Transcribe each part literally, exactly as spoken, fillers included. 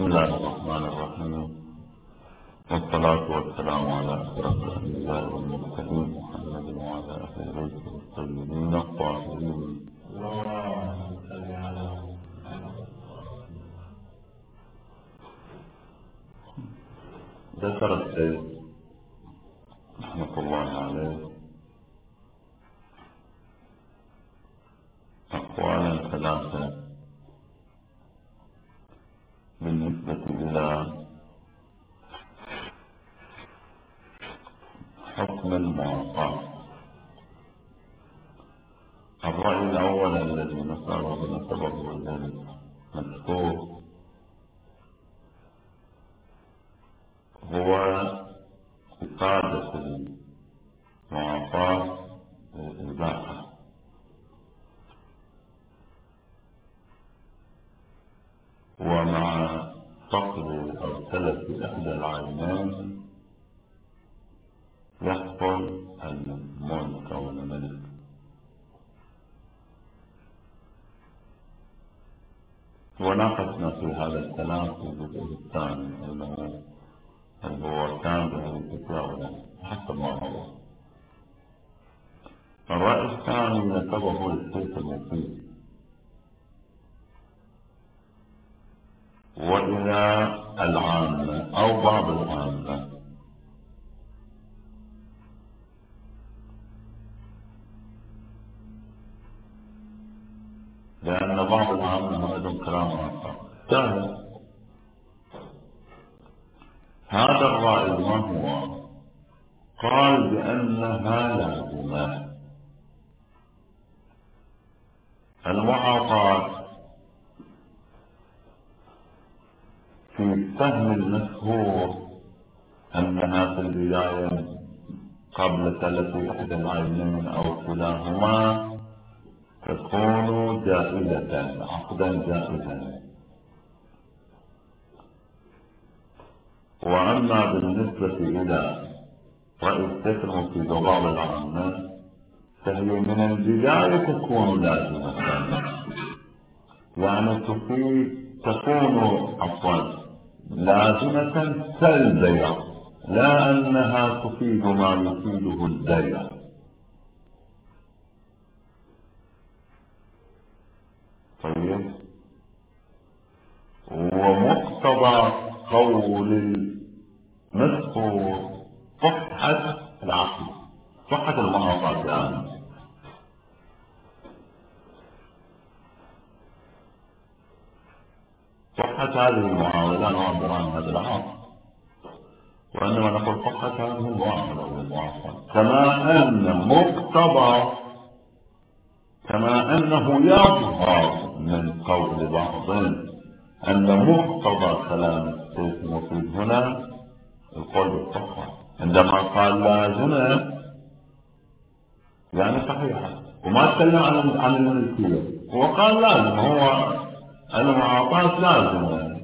بسم الله الرحمن الرحيم، والصلاة والسلام على أشرف الأنبياء والمرسلين محمد وعلى أهل بيته الطيبين الطاهرين. ذكر الشيخ رحمة الله عليه أقوالا ثلاثة بالنسبة إلى حكم المعاصاة. الرأي الأول الذي نسأله بنسبه الذي مذكور هو إفادة المعاصاة بالإباحة، ومع فقد أو تلف إحدى العينين يحصل الملك أو الملك. وناقشنا في هذا الكلام في الجزء الثاني أنه هل هو كان بهذه أو لا حسب ما هو. الرأي الثاني نسبه للشيخ المفيد وإلى العامة أو بعض العامة، لأن بعض العامة عندهم كلام آخر. ثالث، هذا الرأي ما هو قال بأنها لازمة. المعاصاة في السهم المشهور أنها في البداية قبل تلف إحدى العينين أو كلاهما تكون جائزة عقدا جائزا. وأما بالنسبة إلى رأي الشيخ المفيد وبعض العامة فهي من البداية تكون لازمة، يعني تفيد تكون عفوا لازمة كالبيع، لا أنها تفيد ما يفيده البيع. طيب، ومقتضى قول المذكور صحة العقل، صحة المعاصاة يعني. صحة هذه المعاملة نعبر عن هذا العقل، وإنما نقول صحة هذه المعاملة والمعاصاة. كما أن مقتضى كما أنه يظهر من قول بعض أن مقتضى كلام الشيخ المفيد هنا القول بالصحة، عندما قال لازمة يعني صحيحة، وما تكلم عن عن الملكية، هو قال لازم، هو المعاصاة لازمة.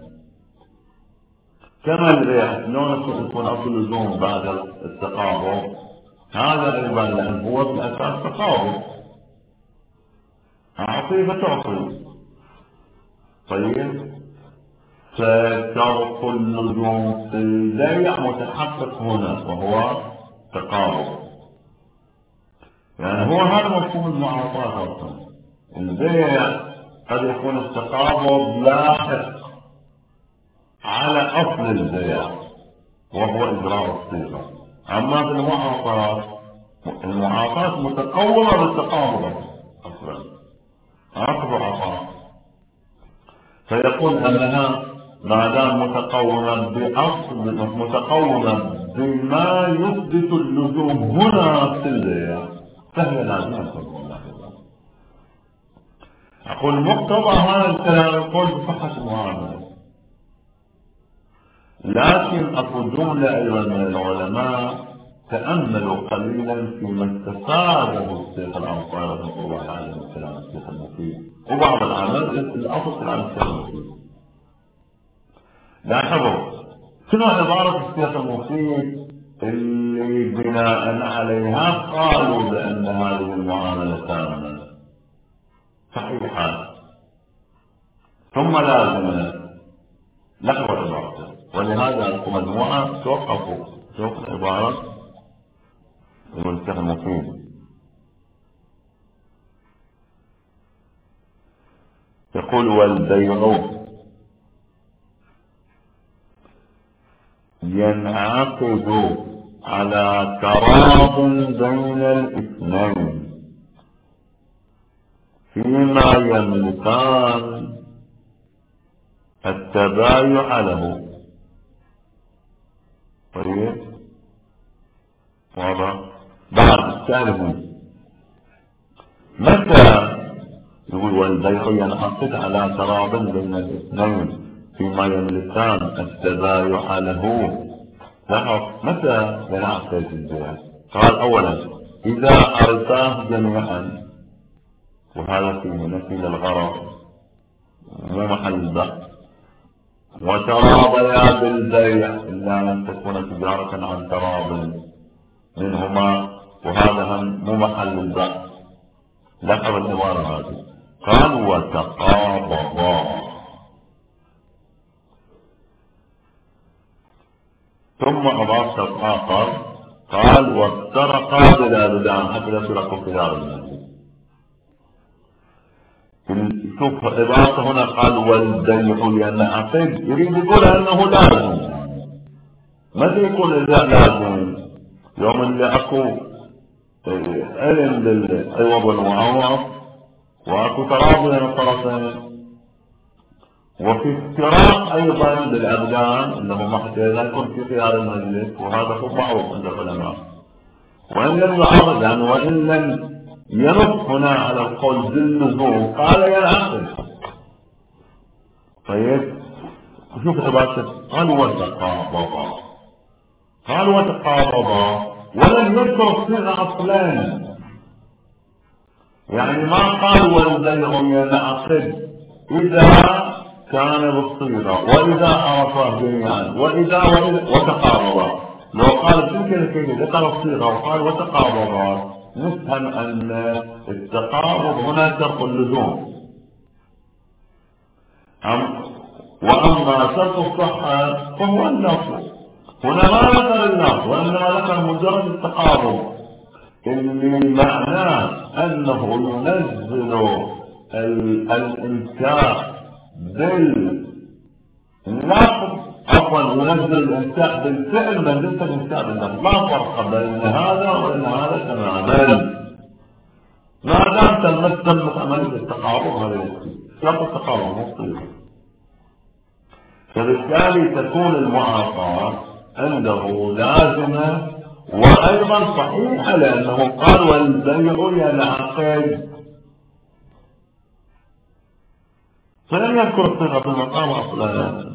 كما البيع شلون يكون أصل لزوم بعد التقابض، هذا أيضا لأنه هو بالأساس تقابض، أعطي فتعطي. طيب، فشرط اللزوم في البيع متحقق هنا وهو تقابض، يعني هو هذا مفهوم المعاصاة أصلا. البيع قد يكون التقابض لاحق على أصل البيع وهو إجراء الصيغة، أما في المعاصاة المعاصاة متقومة بالتقابض أصلا، أخذ عطاء، فيقول أنها ما دام متقومة بأصل متقومة بما يثبت اللزوم هنا في البيع فهي لازمة. أقول مقتضى هذا الكلام يقول بصحة المعاملة، لكن أقول جملة أيضا من العلماء تأملوا قليلا فيما استفاده الشيخ الأنصاري رحمه الله عليه الكلام الشيخ المفيد وبعض العمل الأصل عن الشيخ المفيد. لاحظوا شنو عبارة الشيخ المفيد اللي بناء عليها قالوا بأن هذه المعاملة تامة صحيحة ثم لازمة. نحو عبارته. ولهذا المجموعة توقفوا شوف عبارة المنتهى المفيد، يقول والبيع ينعقد على تراض بين الاثنين فيما يملكان التبايع له. طيب واضح؟ بعد الثالث متى يقول والبيع ينعقد على تراض بين الاثنين فيما يملكان التبايع له. لاحظ متى ينعقد البيع؟ قال اولا اذا ارثاه جميعا، وهذا فيه نفي للغرض مو محل البيع، وتراضيا بالبيع الا ان تكون تجارة عن تراض منهما، وهذا مو محل البيع. لاحظ العبارة هذه، قال وتقابضا، ثم أضاف شرط آخر قال وافترقا بلا بدعا حتى لا يفرقوا في دار المسجد. شوف عبارته هنا قال والبيع ينعقد، يريد يقول أنه لازم. متى يكون لازم؟ يوم اللي أكو علم بالعوض والمعوض واكو تراضي بين الطرفين، وفي افتراق ايضا بالابدان انه ما حتى لا يكون في خيار المجلس، وهذا هو معروف عند العلماء. وان لم يعرض يعني وان لم ينص هنا على القول باللزوم قال ينعقد. طيب شوف عبارته قال وتقابضا، قال وتقابضا ولم يذكر صيغه اصلين، يعني ما قال والبيع ينعقد إذا كان بالصيغة وإذا عرفه جميعا وإذا وإذا وتقابضا. لو قال تلك الكلمة ذكر الصيغة وقال وتقابضا نفهم أن التقابض هنا شرط اللزوم، وأما شرط الصحة فهو اللفظ. هنا ما ذكر اللفظ وإنما ذكر مجرد التقابض اللي معناه أنه ينزل الإمساك باللفظ، عفوا ينزل الإمساك بالفعل منزلة الإمساك باللفظ. لا فرق بين هذا وبين هذا تماما ما دام تمت تمت عملية التقابض. هذا يكفي شرط التقابض مطلوب. فبالتالي تكون المعاصرة عنده لازمة وأيضا صحيحة، لأنه قال والبيع ينعقد، فلم يذكر الصيغة في المقام أصلا.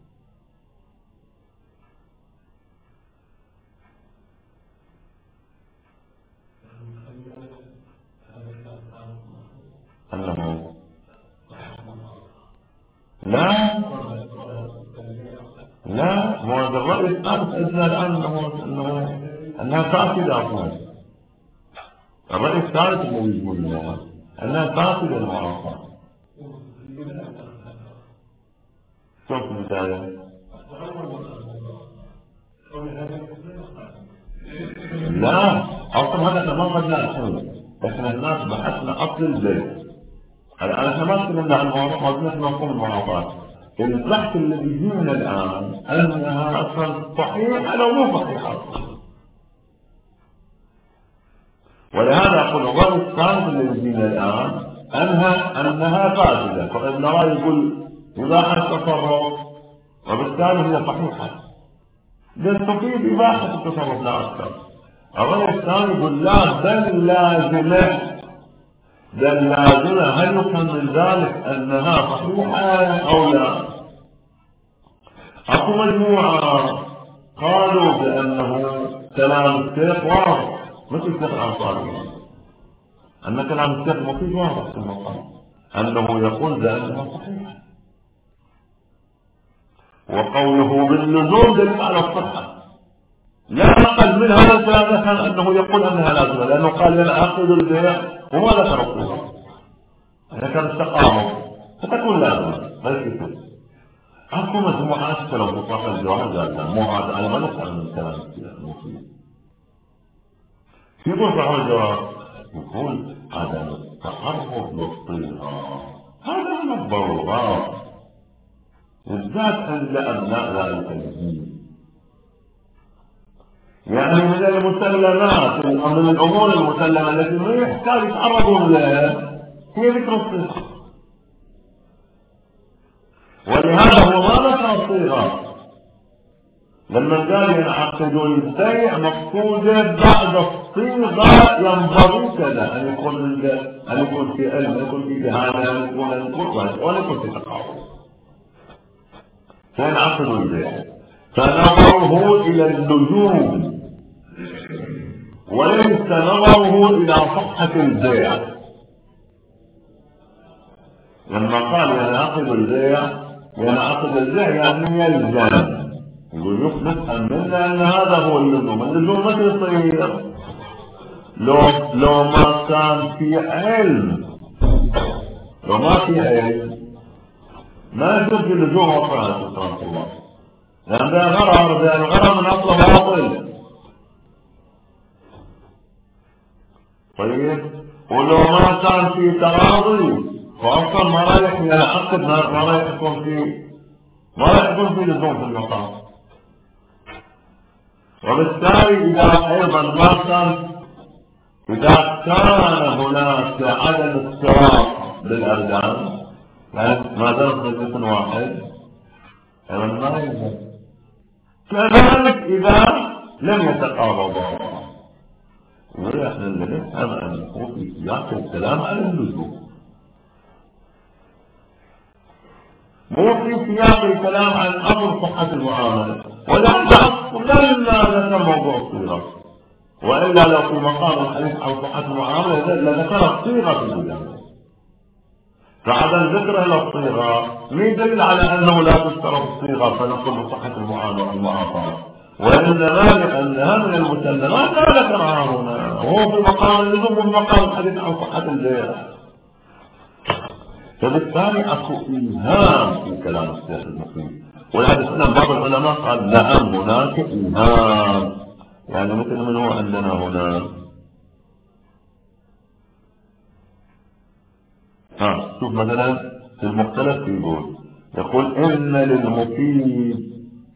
أنه لا لا هو الرأي الثالث أدنى الآن أنه أنه أنها فاسدة أصلا. الرأي الثالث الذي يقول لنا أنها فاسدة المعاصرة. شوف مثال لا أصلا هذا ما قدنا الحين، إحنا الناس بحثنا أصل البيت. الآن إحنا ما تكلمنا عن المعاصرة، ما نحن نقوم المعاصرة. البحث الذي يجينا الآن أنها أصلا صحيحة لو مو صحيحة. ولهذا أقول الرأي الثالث الذي يجينا الآن أنها أنها فاسدة، فابن رأي يقول إباحة التصرف وبالتالي هي صحيحة، تفيد إباحة التصرف لا أكثر. الرأي الثاني يقول لا بل لازمة، بل لازمة هل يفهم من ذلك أنها صحيحة أو لا؟ أقول مجموعة قالوا بأنه كلام الشيخ واضح مثل الشيخ الأنصاري، أن كلام الشيخ مفيد واضح في المقام أنه يقول بأنها صحيحة، وقوله باللزوم دليل على الصحة. لا أقل من هذا الكلام كان أنه يقول أنها لازمة، لأنه قال ينعقد البيع وما ذكر الصيغة، إذا كان استقاموا فتكون لازمة بل كتب. اكو مجموعات كلام صاحب الجواهر قال لا مو هذا، انا ما نسال من كلام المفيد. يقول صاحب الجواهر يقول عدم التعرض للصيغه هذا من الضرورات، بالذات عند ابناء ذلك الدين. يعني من المسلمات من الامور المسلمه التي ما يحتاج يتعرضون لها هي ذكر الصيغه، ولهذا هو ما ذكر الصيغه لما قال ينعقد البيع مقصوده بعد الصيغه ينبغي كذا ان يكون ان يكون في علم، ان يكون في جهاله، ان يكون ان يكون وان يكون في تقاعد. فينعقد البيع فنظره الى اللزوم وليس نظره الى صحه البيع. لما قال ينعقد البيع ينعقد البيع يعني يلزم، يقول نفهم منا ان هذا هو اللزوم. اللزوم ما يصير لو لو ما كان في علم، لو ما في علم ما يجوز اللزوم وفاة سبحان الله، لان ده غرر، لان الغرر من اصله باطل. طيب ولو ما كان في تراضي فاصلا ما رايح ينعقد، ما رايح يكون في ما رايح يكون في لزوم في المقام. وبالتالي اذا ايضا ما كان إذا كان هناك عدم استواء بالأرجان يعني ما درس جسم واحد أيضا ما يلزم. كذلك إذا لم يتقاربا، ونحن اللي نفهم أن هو في سياق الكلام عن اللزوم، مو في سياق الكلام عن أمر صحة المعاملة. ولا لا لما ذكر موضوع الصيغة، وإلا لو في مقام الحديث عن صحة المعاملة لذكر الصيغة في البداية. فعدم ذكره للصيغة ما يدل على أنه لا تشترط الصيغة فنقول بصحة المعاملة والمعاصرة، وإنما لأنها من المسلمات لا ذكرها هنا، وهو في مقام اللزوم وفي مقام الحديث عن صحة البيع. فبالتالي أكو إيهام في كلام الشيخ المفيد، ولهذا بعض العلماء قال نعم هناك إيهام، يعني مثل من هو عندنا هنا. ها شوف مثلا في المختلف يقول يقول إن للمفيد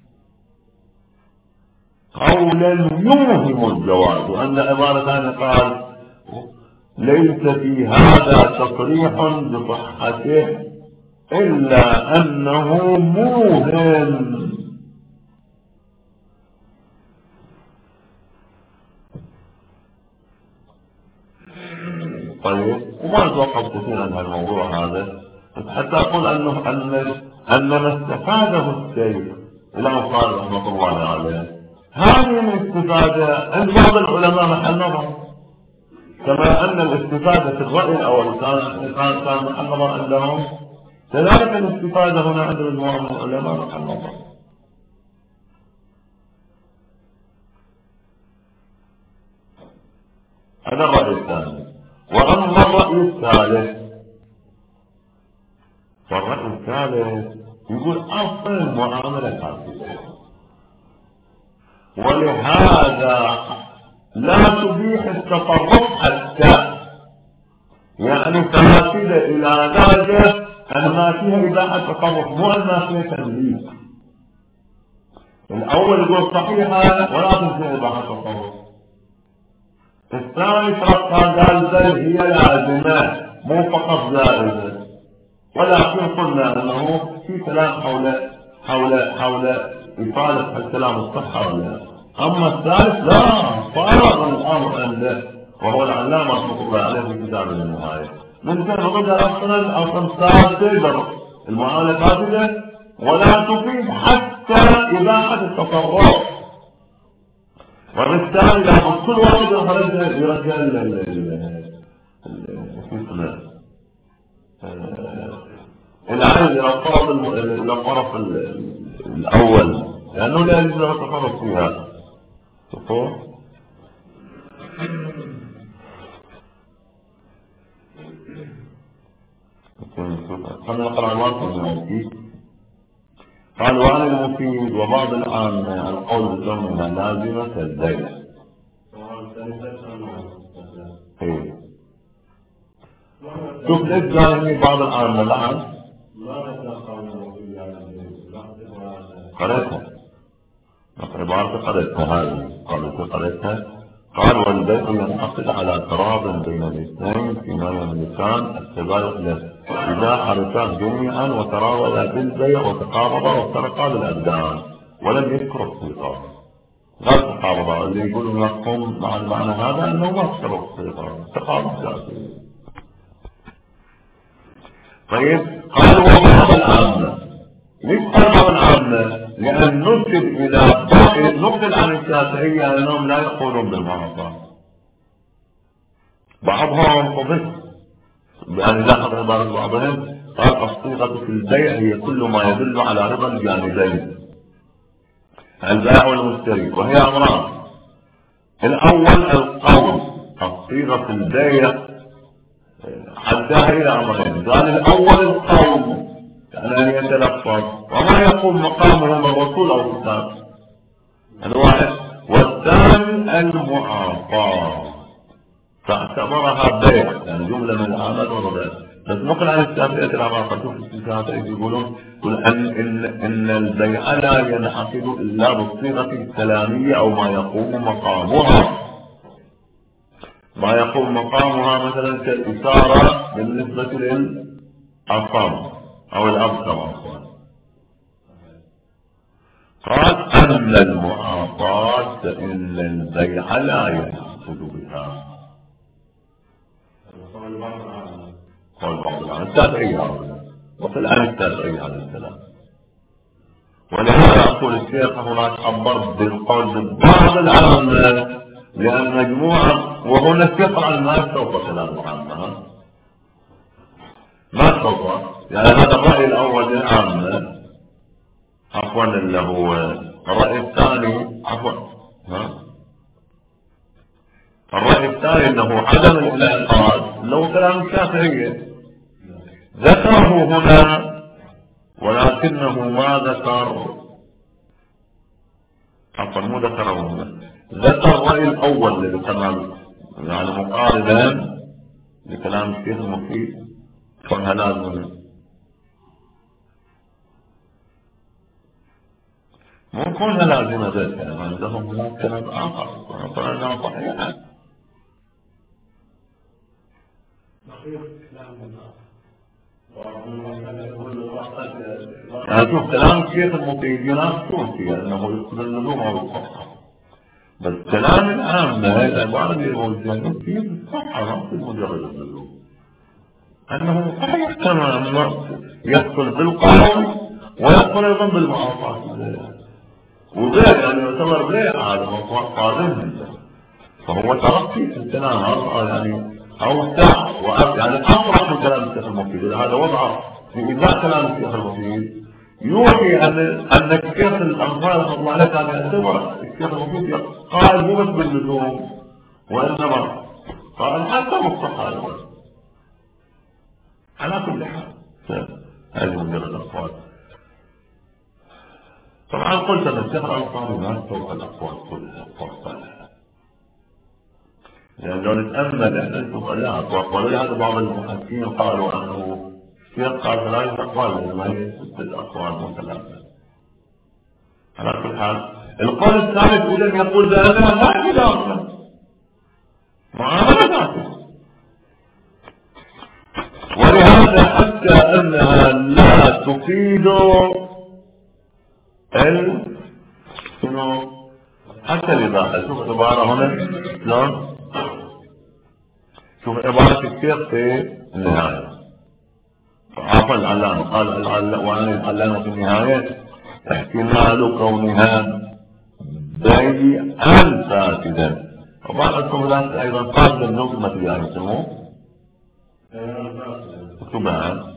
قولا يوهم الجواز، وأن عبارة ثانية قال ليس في هذا تصريح بصحته إلا أنه موهم. طيب وما نتوقف كثيرا عن الموضوع هذا حتى أقول أنه أن أن ما استفاده الشيخ الإمام صالح رحمة الله عليه هذه الاستفادة عند بعض العلماء محل نظر، كما أن الاستفادة في الرأي الأول كان كان محل نظر عندهم، كذلك الاستفادة هنا عند مجموعة من العلماء محل نظر. هذا الرأي الثاني. وأما الرأي الثالث، فالرأي الثالث يقول أصل المعاملة فاسدة، ولهذا لا تبيح التصرف حتى، يعني فاسدة إلى درجة أن ما فيها إباحة تصرف مو أن ما فيها تنبيه. الأول يقول صحيحة ولكن فيها إباحة تصرف، الثاني تركها قال بل هي لازمة مو فقط جائزة، ولكن قلنا أنه في كلام حول حول حول إفادة الكلام الصحة ولا. أما الثالث لا، فارغ الأمر عنده، وهو العلامة رحمة الله عليه في كتاب النهاية. من كان رجع أصلا أصلا تقدر المعاملة فاسدة ولا تفيد حتى إباحة التصرف، وبالتالي لابد كل واحد يرجع يرجع العين إلى الطرف إلى الطرف الأول، لأنه لا يجوز له التصرف فيها. شوفوا خلينا نقرأ الواقع الموجود. قال وعن المفيد وبعض العامة القول بكونها لازمة كالبيع. ايه شوف ليش جاي بعض العامة الآن قريتها عبارة قريتها هذه قالت قريتها. قال والبيع ينعقد على تراض بين الاثنين فيما يملكان التبايع له إذا حرفا جميعا وتراولا بالبيع وتقابضا وافترقا بالأبدان ولم يذكر الصيغة. لا تقابضا اللي يقولون لكم مع المعنى هذا أنه ما ذكر الصيغة تقابض جاسي. طيب قال وبعض العامة. ليش قال بعض العامة؟ لأن نرشد إلى نقل عن الشافعية أنهم لا يقولون بالمعاصي. بعضهم قبل يعني لاحظ عبارة بعضهم قال الصيغة في البيع هي كل ما يدل على رضا الجانبين البائع والمشتري وهي أمران. الأول القول الصيغة في البيع حدها إلى أمرين. قال الأول القول يعني أن يتلفظ وما يقوم مقامه من الرسول أو الكتاب الواحد. والثاني المعاصاة فاعتبرها بيع يعني جملة من العامات والربيع. بس نقل عن الشافعية العراقة شوف الشافعية يقولون أن إن إن البيع لا ينعقد إلا بالصيغة الكلامية أو ما يقوم مقامها. ما يقوم مقامها مثلا كالإشارة بالنسبة للأصم أو الأبصر. قال أما المعاصاة فإن البيع لا ينعقد بها. قال بعض العلماء التابعية وفي الآن التابعية على السلام. ولهذا يقول الشيخ هناك عبر بالقول ببعض العلماء لأن مجموعة وهنا الشيخ ما استوفى كلام العامة ما استوفى يعني هذا الرأي الأول للعامة عفوا اللي هو الرأي الثاني عفوا ها الرأي الثاني انه عدم الانعقاد لو كلام الشافعية ذكره هنا ولكنه ما ذكر عفوا مو ذكره هنا ذكر الرأي الأول اللي كان يعني مقاربا لكلام الشيخ المفيد كونها لازم مو كونها لازمة ذلك يعني عندهم هناك كلام آخر وأنه صحيحا. يعني شوف كلام الشيخ المفيد يناقشون فيه انه يدخل اللزوم او الصحة. بس كلام العامة العبارة اللي موجودين فيه الصحة ما في مجرد اللزوم انه صحيح تماما يدخل بالقول ويدخل ايضا بالمعاصاة وبيع يعني يعتبر بيع هذا قادم فهو ترقي في الكلام هذا يعني اوسع يعني اصرح من كلام الشيخ المفيد. هذا وضعه في إذاعة كلام الشيخ المفيد يوحي ان ان الشيخ الامثال رحمه الله عليه كان يعتبر الشيخ المفيد قال مو بس باللزوم وانما قال حتى بالصحة على كل حال. هذه مجرد الاقوال. طبعا قلت ان الشيخ الانصاري ما يستوعب الاقوال كلها صالحه لان لو نتامل احنا نشوف لا اقوال ولهذا بعض المحدثين قالوا انه الشيخ قال ثلاث اقوال ما هي ست اقوال وثلاثه. على كل حال القول الثالث اذا يقول بانها لا خلاف معامله ذاته ولهذا حتى انها لا تفيد ال شنو حتى الإباحة. شوف عبارة هنا شلون شوف عبارة الشيخ في النهاية عفوا العلامة قال وعن العلامة في النهاية احتمال كونها بيعا فاسدا وبعض الكملات أيضا فاسدا نظمة يعني يسموه اكتبها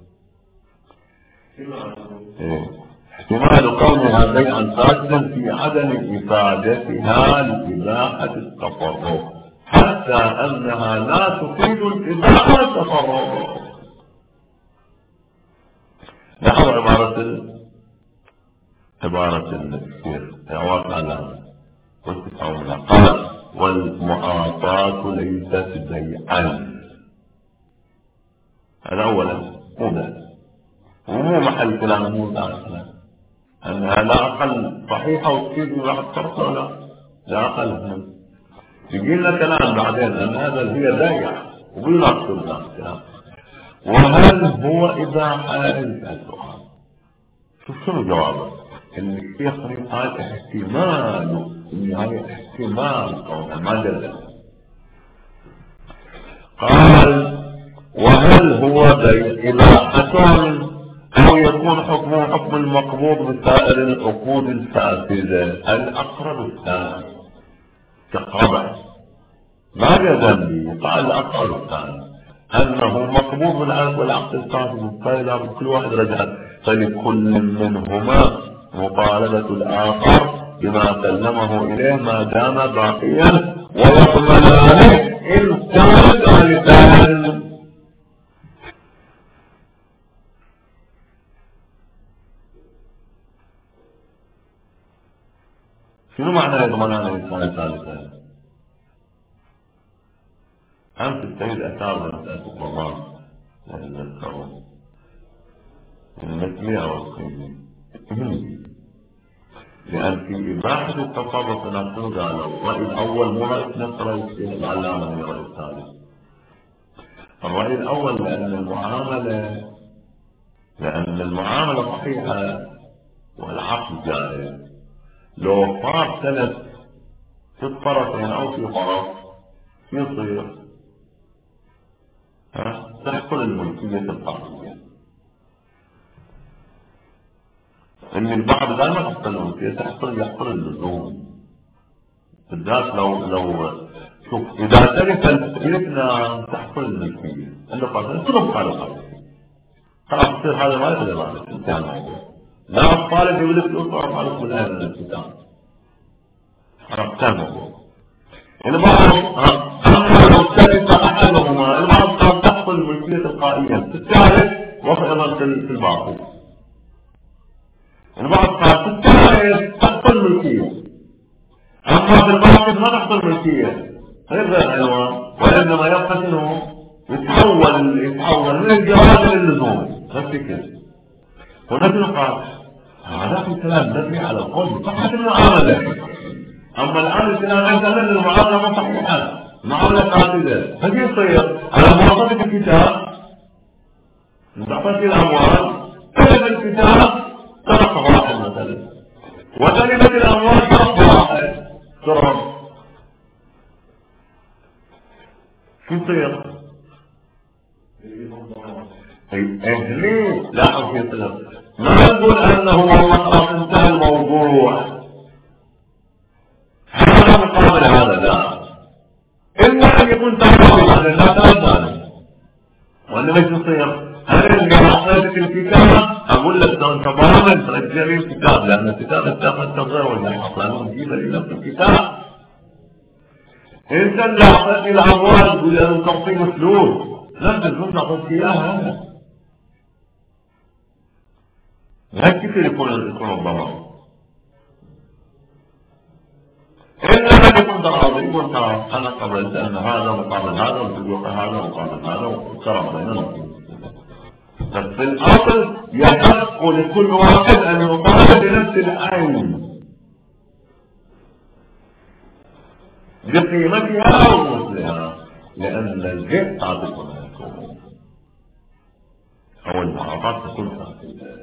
احتمال كونها بيعا فاسدا في عدم إفادتها لإباحة التصرف حتى أنها لا تفيد الإباحة التصرف. لاحظوا عبارة عبارة الشيخ عوض على والتفاوض قال والمعاطاة ليست بيعا. هذا أولا مو ده ومو محل كلام، مو ده الكلام أنها لا أقل صحيحة وتفيد واحد شرط ولا لا أقل. يجي لنا كلام بعدين أن هذا هي بيع وبيناقش الكلام. وهل هو إباحة؟ السؤال شوف شنو جوابه. اللي الشيخ قال احتمال النهاية احتمال قولها ما دل. قال وهل هو بيع إباحة أو يكون حكمه حكم المقبوض بسائر العقود الفاسدة؟ الأقرب الثاني كقربة ما ذنبي. قال الأقرب الثاني أنه مقبوض بالعقد والعقد الفاسد فإذا كل واحد رجع فلكل منهما مطالبة الآخر بما سلمه إليه ما دام باقيا ويضمنانه إن كان ثالثا. شنو معنى يضمنانه إن كان ثالثا؟ أنت تستعيد أثار مسألة الضمان للكون المثلية والقيمة، لأن في إباحة التصرف نفسه قالوا الرأي الأول مو رأي نفس رأي العلامة من الرأي الثالث. الرأي الأول لأن المعاملة لأن المعاملة صحيحة والعقد جائز. لو صار سلف في الطرفين أو في طرف يصير تحصل الملكية القانونية. ان البعض قال ما تحصل الملكية، تحصل يحصل اللزوم بالذات لو لو شوف اذا تلف الاثنان تحصل الملكية اللي قال كلهم قالوا قال خلاص يصير هذا ما يقدر يعمل انتهى الموضوع. لا الطالب يقول لك الاخر خالص من اهل الكتاب خلاص انتهى الموضوع. البعض اما لو تلف احدهما البعض قال تحصل الملكية تلقائيا في الثالث وفقا في الباقي. البعض قال في الثالث تحصل ملكية اما في الباقي ما تحصل ملكية غير ذا العنوان، وانما يبقى انه يتحول يتحول من الجواز للزوم بس كده. ونحن قال هذا في كلام مبني على القول بصحة المعاملة. اما الان الكلام عند ان المعاملة ما صحيحة معاملة فاسدة فكيف يصير على موظفة الكتاب تعطيك الاموال تلف الكتاب ترك واحد مثلا وتلفت الاموال ترك واحد ترك شو يصير؟ اهلي لا شو يصير؟ ما نقول انه والله خلاص انتهى الموضوع هذا مقابل هذا لا الا ان يكون تعرض على لا تردان وانه ايش يصير؟ هل اللي اعطيتك الكتاب اقول لك انت ضامن ترجع لي الكتاب لان الكتاب اتاخذ تغير ولا يحصل نجيب لي نفس الكتاب. انت اللي اعطيتني الاموال تقول لي انت تعطيني فلوس نفس الفلوس اعطيتك اياها انا. لا كيف يكون يكون الضمان؟ إلا أن يكون تراضي يقول خلاص أنا قبلت أن هذا مقابل هذا وتقول هذا مقابل هذا وكرم بيننا. بس في الأصل يحق لكل واحد أن يقابل بنفس العين بقيمتها أو مثلها لأن الجهة تعطيكم الحكومة أو المعاطات تكون فاسدة.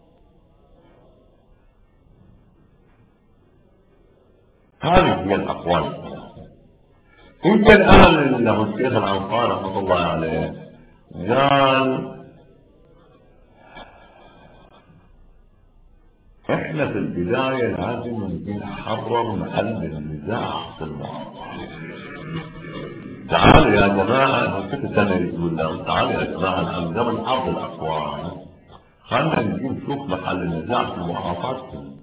هذه هي الأقوال. انت الآن له الشيخ العنقار رحمة الله عليه قال احنا في البداية لازم نحرر محل النزاع في المعاطاة. تعالوا يا جماعة نسكت السنة يقول لهم تعالوا يا جماعة الآن قبل عرض الأقوال خلنا نجي نشوف محل النزاع في المعاطاة.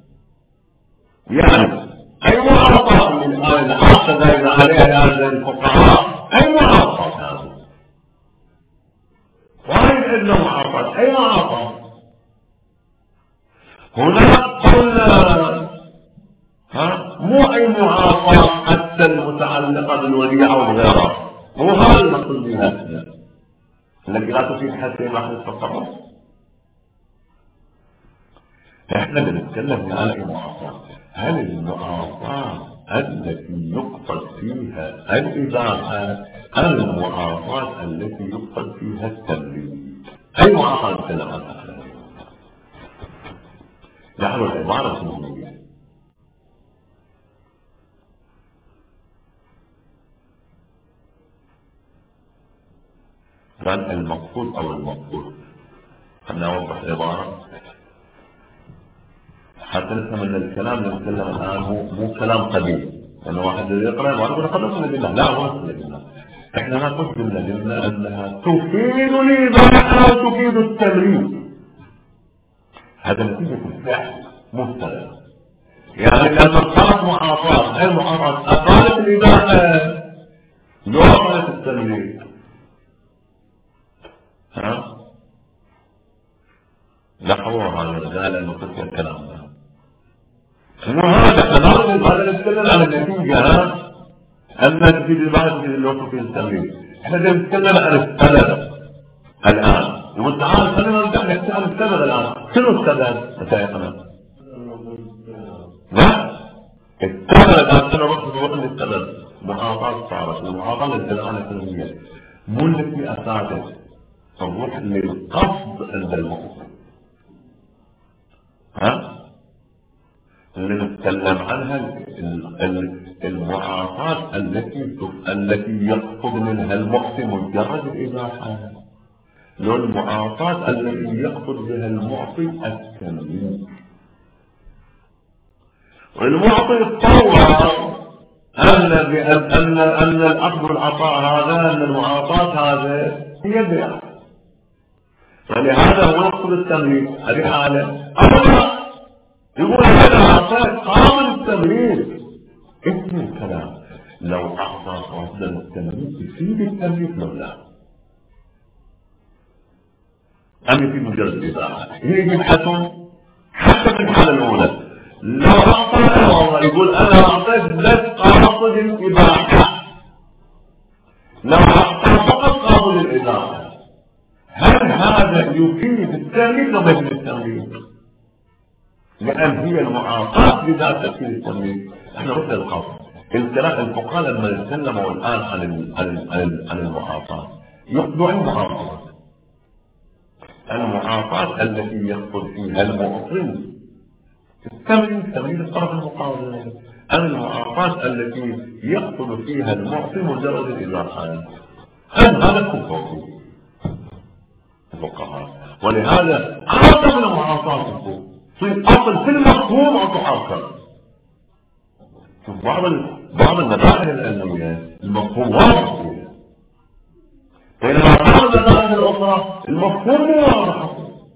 يعني أي معاطاة من الآن العاصة دائما عليها هذا الفقهاء أي معاطاة هذا؟ وهي عندنا معاطاة أي معاطاة؟ هناك قلنا ها مو أي معاطاة حتى المتعلقة بالوديعة وغيرها، مو هذا المقصود بها التي لا تفيد حتى ما حدث التصرف. احنا بنتكلم عن المعاطاة. هل المعاطاة التي يقصد فيها الإباحة أم المعاطاة التي يقصد فيها التمليك؟ أي معاطاة نتكلم عنها؟ نحن العبارة المهمة كان المقصود أو المقصود. خلنا نوضح العبارة حتى نفهم ان الكلام اللي نتكلم الان هو مو كلام قديم، لانه واحد يقرا وانا اقول قدم من الله، لا هو من الله. احنا ما قلنا قلنا انها تفيد الاباحه وتفيد التمريض. هذا نتيجه الفعل مبتدا، يعني لما صارت معاطاه، اي معاطاه اقالت الاباحه لو اقالت التمريض. ها؟ لا حول ولا قوه الا بالله الكلام ده. وهذا تناول هذا نتكلم عن النتيجة أما تفيد البحث في الوقت في التمرين. احنا نتكلم عن السبب الآن. يقول تعال خلينا نرجع نحكي عن السبب الآن. شنو السبب؟ مشايخنا؟ لا السبب الآن أنا وقت في وقت السبب معاطاة صارت والمعاطاة للجماعة التنمية مو التي أساعدت تروح للقصد عند المقصود. ها؟ اللي نتكلم عنها المعاطاة التي التي يقصد منها المعطي مجرد الإباحة، لو المعاطاة التي يقصد بها المعطي التمليك. والمعطي يتصور أن أن أن الأخذ والعطاء هذا، أن المعاطاة هذا هي بيع، فلهذا هو يقصد التمليك. هذه حالة أولا يقول هذا أعطاك قابل التمرير. اسم الكلام لو أعطى قابل التمرير يفيد التمرير لو لا، أم يفيد مجرد الإباحة. هي جبحة حتى في الحالة الأولى لو أعطى يقول أنا أعطيت لك قابل الإباحة، لو أعطى فقط قابل الإباحة هل هذا يفيد التمرير لو يفيد التمرير؟ لأن هي المعاطاة بذات تفسير التمرير. احنا قلنا القصد الكلام الفقهاء لما يتكلموا الآن عن عن عن المعاطاة يقصدوا عن المعاطاة المعاطاة التي يقصد فيها المعطي التمرير، تمرير الطرف المقابل، المعاطاة التي يقصد فيها المعطي مجرد الإباحة. هل هذا كفر الفقهاء؟ ولهذا عاطى من المعاطاة في أصل في المفهوم أو تحاكم. بعض بعض المباحث العلمية المفهوم واضح فيها، بينما بعض المباحث الأخرى المفهوم مو واضح.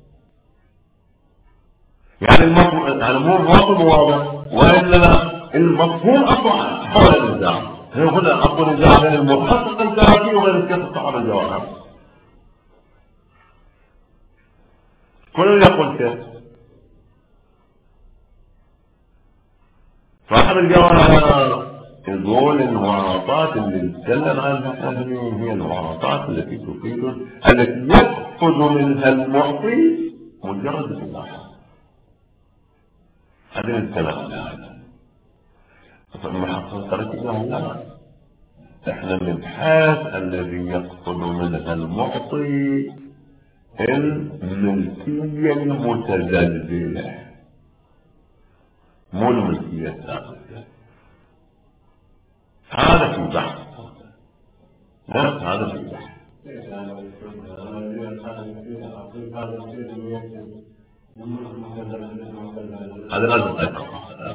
يعني المفهوم يعني مو الواضح واضح، وإنما المفهوم أصلا حول النزاع. هنا أقول نزاع بين المحقق الذاتي وغير الكتب صاحب الجواهر. كل يقول كيف صاحب الجواهر يقول المعاطاة اللي نتكلم عنها هي المعاطاة التي تفيد التي يأخذ منها المعطي مجرد الإباحة. هذا نتكلم عنها. فالمحقق تركيبها لا، احنا نبحث الذي يقصد منها المعطي الملكية المتزلزلة مو الملكية الثابتة. هذا في بحث، هذا في بحث. هذا لازم أكبر.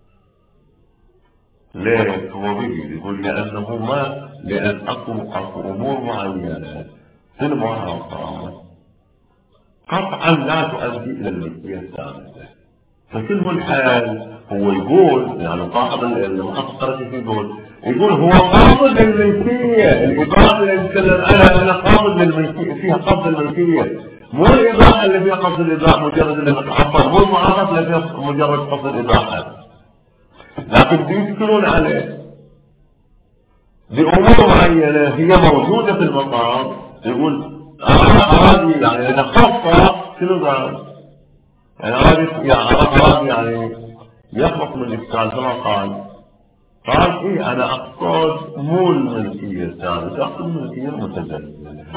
ليه؟ هو بيجي يقول لأنه ما لأن أطلق أمور معينة في المعاطاة قطعا لا تؤدي إلى الملكية الثابتة. فكل الحال هو يقول يعني صاحب المحقق الرئيسي يقول يقول هو قابل للملكية. الإباحة اللي نتكلم عنها أنا قابل للملكية، فيها قبض الملكية، مو الإباحة اللي فيها قصد الإباحة مجرد اللي بتعطل، مو المعرف اللي فيها مجرد قصد الإباحة، لكن بيشكلون عليه بأمور معينة هي موجودة في المقام. يقول هذه يعني إذا خاصة شنو قال؟ يعني هذه يعني يعني يخلص من الإشكال كما قال. قال إيه أنا أقصد مو الملكية الثالثة، أقصد الملكية المتزلزلة.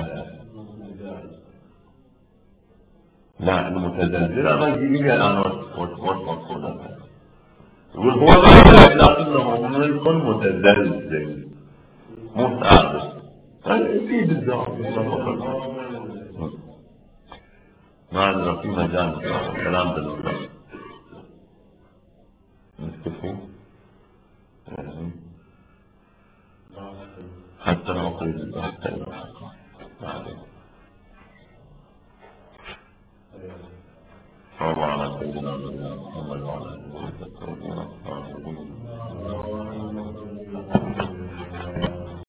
لا المتزلزلة ما يجي لي الآن وصفة. يقول هو ملك لكنه ملك متزلزل مو ثابت. في بالذات ما عندنا في مجال الكلام بالعلم نكتفي حتى نقول حتى بعدين صلى الله على سيدنا محمد وعلى اله وصحبه.